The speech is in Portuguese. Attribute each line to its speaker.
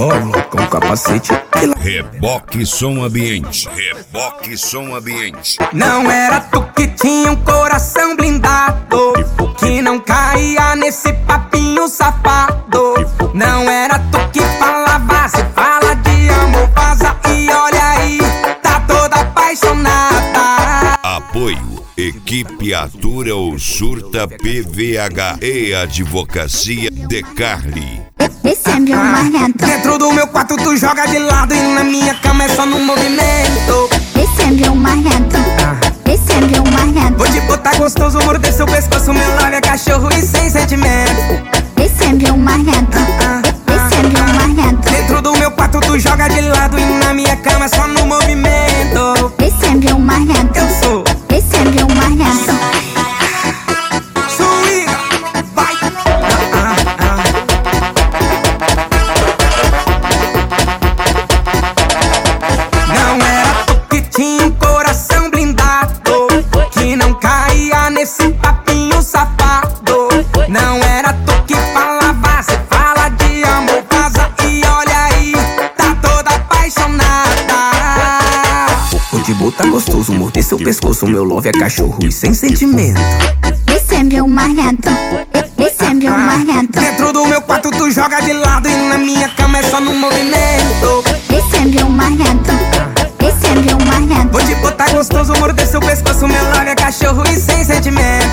Speaker 1: coloca um capacete.
Speaker 2: Reboque som ambiente. Reboque som ambiente.
Speaker 3: Não era tu que tinha um coração blindado, que não caía nesse papinho safado. Não era tu que falava, se fala de amor, vaza e olha aí, tá toda apaixonada.
Speaker 2: Apoio Equipe Atura ou Surta PVH e Advocacia de Carli.
Speaker 4: Esse é meu marrento.
Speaker 3: Dentro do meu quarto tu joga de lado e na minha cama é só no movimento.
Speaker 4: Esse é meu marrento. Esse é meu marrento.
Speaker 3: Vou te botar gostoso, morder seu pescoço, meu lábio é cachorro e sem sentimento.
Speaker 4: Esse é meu marrento. Esse é meu marrento.
Speaker 3: Dentro do meu quarto tu joga de lado e na minha cama é só no movimento.
Speaker 4: Esse é meu marrento.
Speaker 3: Eu sou.
Speaker 4: Esse é meu marrento.
Speaker 3: Swinga, vai. Não era tu que tinha um coração blindado, que não caía nesse papinho safado. Não era tu que falava, se fala de amor, vaza e olha aí, tá toda apaixonada.
Speaker 1: Vou te botar gostoso, morder seu pescoço, meu love é cachorro e sem sentimento.
Speaker 4: Esse é meu marrento. Esse é meu marrento.
Speaker 3: Dentro do meu quarto tu joga de lado e na minha cama é só no movimento.
Speaker 4: Esse é meu marrento. Esse é meu marrento.
Speaker 3: Vou te botar gostoso, morder seu pescoço, meu lábio é cachorro e sem sentimento.